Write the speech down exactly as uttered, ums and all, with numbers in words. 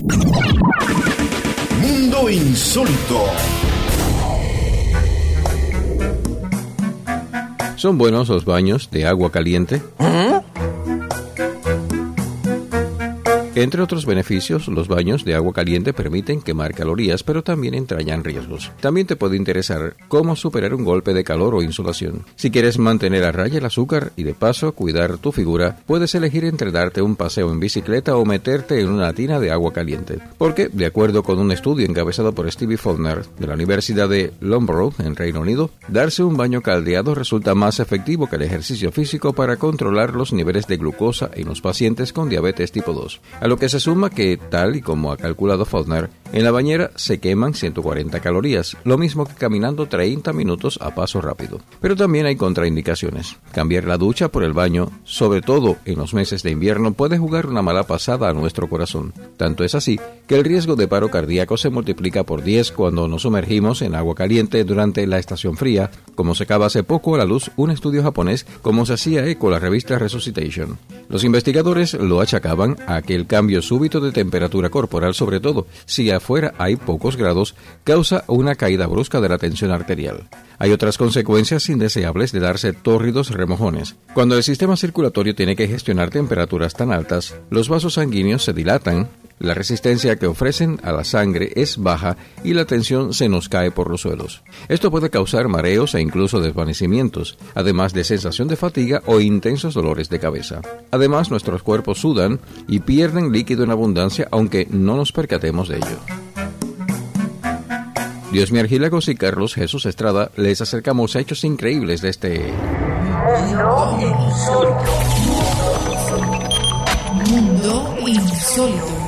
Mundo Insólito. ¿Son buenos los baños de agua caliente? ¿Eh? Entre otros beneficios, los baños de agua caliente permiten quemar calorías, pero también entrañan riesgos. También te puede interesar cómo superar un golpe de calor o insolación. Si quieres mantener a raya el azúcar y de paso cuidar tu figura, puedes elegir entre darte un paseo en bicicleta o meterte en una tina de agua caliente. Porque, de acuerdo con un estudio encabezado por Stevie Faulkner de la Universidad de Loughborough, en Reino Unido, darse un baño caldeado resulta más efectivo que el ejercicio físico para controlar los niveles de glucosa en los pacientes con diabetes tipo dos. A lo que se suma que, tal y como ha calculado Faulkner, en la bañera se queman ciento cuarenta calorías, lo mismo que caminando treinta minutos a paso rápido. Pero también hay contraindicaciones. Cambiar la ducha por el baño, sobre todo en los meses de invierno, puede jugar una mala pasada a nuestro corazón. Tanto es así que el riesgo de paro cardíaco se multiplica por diez cuando nos sumergimos en agua caliente durante la estación fría, como sacaba hace poco a la luz un estudio japonés, como se hacía eco la revista Resuscitation. Los investigadores lo achacaban a que el cambio súbito de temperatura corporal, sobre todo si afuera hay pocos grados, causa una caída brusca de la tensión arterial. Hay otras consecuencias indeseables de darse tórridos remojones. Cuando el sistema circulatorio tiene que gestionar temperaturas tan altas, los vasos sanguíneos se dilatan, la resistencia que ofrecen a la sangre es baja y la tensión se nos cae por los suelos. Esto puede causar mareos e incluso desvanecimientos, además de sensación de fatiga o intensos dolores de cabeza. Además, nuestros cuerpos sudan y pierden líquido en abundancia, aunque no nos percatemos de ello. Diosmi Argilagos y Carlos Jesús Estrada les acercamos a hechos increíbles de este Mundo Insólito. Mundo Insólito.